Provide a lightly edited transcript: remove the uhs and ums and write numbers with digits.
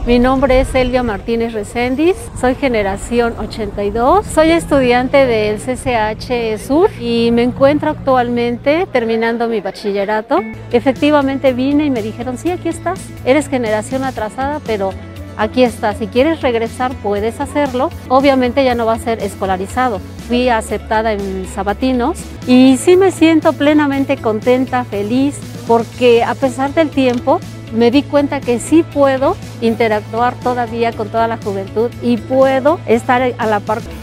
Mi nombre es Elvia Martínez Recendis, soy generación 82, soy estudiante del CCH Sur y me encuentro actualmente terminando mi bachillerato. Efectivamente vine y me dijeron, sí, aquí estás, eres generación atrasada, pero aquí estás, si quieres regresar puedes hacerlo. Obviamente ya no va a ser escolarizado. Fui aceptada en Sabatinos y sí me siento plenamente contenta, feliz, porque a pesar del tiempo me di cuenta que sí puedo interactuar todavía con toda la juventud y puedo estar a la par